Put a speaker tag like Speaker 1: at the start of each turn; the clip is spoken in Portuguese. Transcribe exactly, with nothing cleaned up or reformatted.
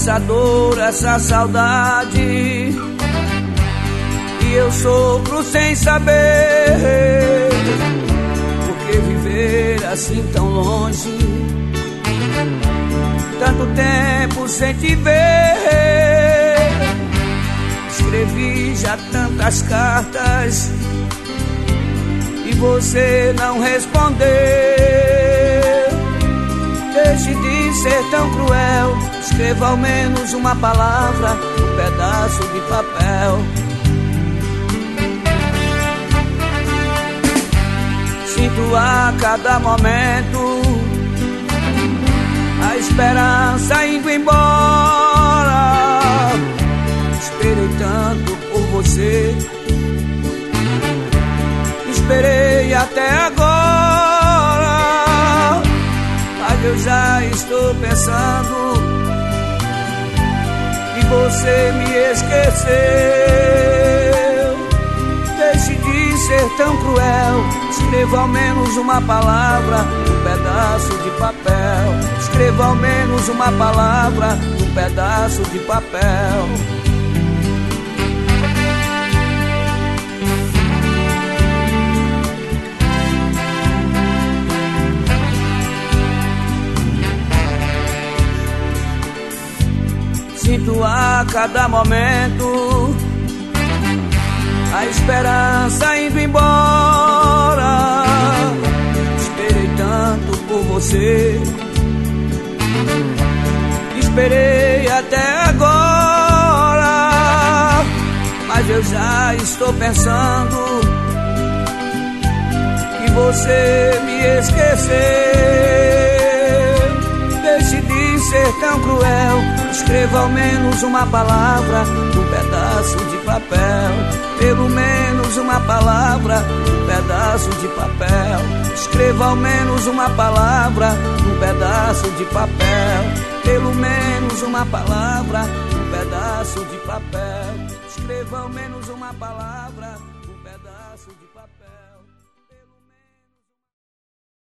Speaker 1: essa dor, essa saudade, e eu sofro sem saber por que viver assim tão longe, tanto tempo sem te ver. Escrevi já tantas cartas e você não respondeu. Deixe de ser tão cruel, escreva ao menos uma palavra, um pedaço de papel. Sinto a cada momento a esperança indo embora. Esperei tanto por você, esperei até agora, mas eu já estou pensando que você me esqueceu. Deixe de ser tão cruel, escreva ao menos uma palavra, um pedaço de papel. Escreva ao menos uma palavra, um pedaço de papel. Sinto a cada momento a esperança indo embora. Esperei tanto por você, esperei até agora, mas eu já estou pensando que você me esqueceu. Deixe de ser tão cruel, escreva ao menos uma palavra, um pedaço de papel. Pelo menos uma palavra, um pedaço de papel. Escreva ao menos uma palavra, um pedaço de papel. Pelo menos uma palavra, um pedaço de papel. Escreva ao menos uma palavra.